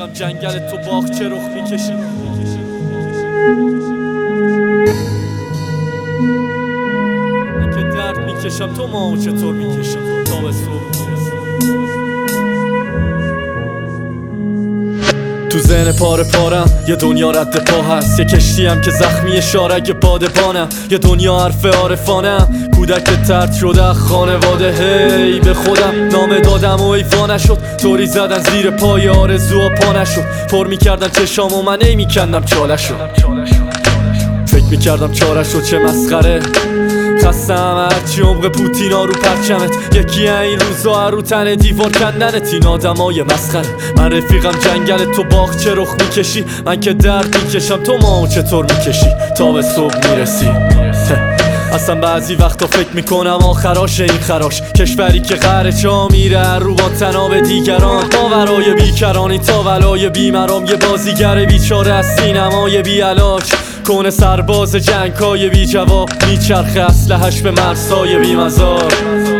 رفیقم جنگل تو باغچه رخ میکشی. من که درد میکشم تو ماهو چطور میکشم تا به صبح میرسم. تو ذهن پاره پارم یه دنیا رد پا هست، یه کشتیم که زخمی شارگ بادبانم، یه دنیا حرف عارفانم، کودک ترد شده خانواده. هی به خودم نامه دادم و ایوا نشد، طوری زدن زیر پای آرزوها پا نشد. پر میکردن چشام و من ای میکندم چاله شد. فکر میکردم چاره شد چه مسخره، خستم هرچی عمق پوتینا رو پرچمت. یکی این روزا رو تن دیوار کندنت، این آدمای مسخره. من رفیقم جنگل تو باغچه رخ میکشی، من که درد میکشم تو ماهو چطور میکشی تا به صبح میرسی. اصلا بعضی وقتا فکر میکنم آخراش این خراش، کشوری که قهر چا میره رو با تناب دیگران. ماورای بیکرانی تا ولای بیمرام، یه بازیگر بیچاره از سینمای بی علاج، کون سرباز جنگای بی جواب، میچرخه اسلحه‌اش به مرزهای بی مزار.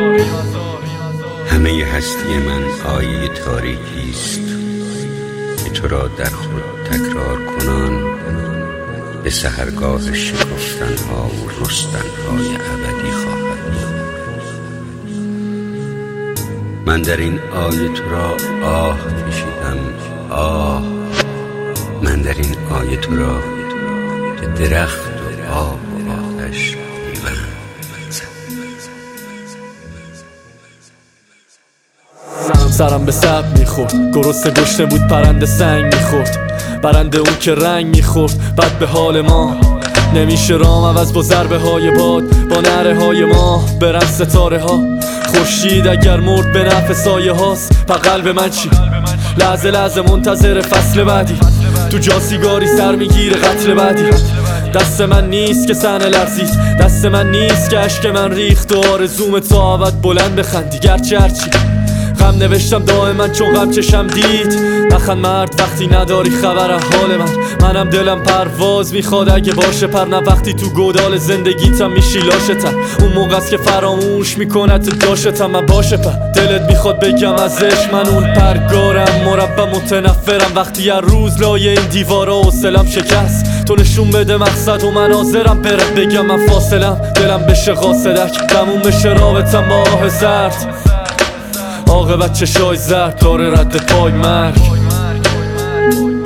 همه هستی من آیه تاریکی است که تو را در خود تکرار کنان به سحرگاه شکفتنها و رستنهای ابدی خواهد. من در این آیه تو را آه کشیدم، آه. من در این آیه تو را به درخت و آب و آتش میبرم. سرم به سب میخورد، گرسنه گشنه بود پرنده سنگ میخورد، برنده اون که رنگ میخورد. بد به حال ما نمیشه رام عوض با ضربه های باد، با نره های ما برن ستاره ها. خورشید اگر مرد به نفع سایه هاست، پا قلب من چی؟ لحظه لحظه منتظر فصل بعدی، تو جا سیگاری سر میگیره قتل بعدی. دست من نیست که صحنه لرزید، دست من نیست که اشک من ریخت و آرزوم تا ابد بلند بخندی. گرچه هرچی غم نوشتم دائما چون غم چشم دید. نخند مرد وقتی نداری خبر حال من، منم دلم پرواز میخواد اگه باشه پر. نه وقتی تو گودال زندگیتم میشی لاشتم، اون موقع است که فراموش میکنت داشتم. من باشه پر دلت میخواد بگم ازش، من اون پرگارم مربع متنفرم. وقتی هر روز لای این دیوارا حوصلم شکست، تو نشون بده مقصد و من حاضرم برم. بگم من فاصلم دلم بشه قاصدک، تموم بشه رابطم با آه زرد. عاقبت چشای زرد داره رد پای مرگ.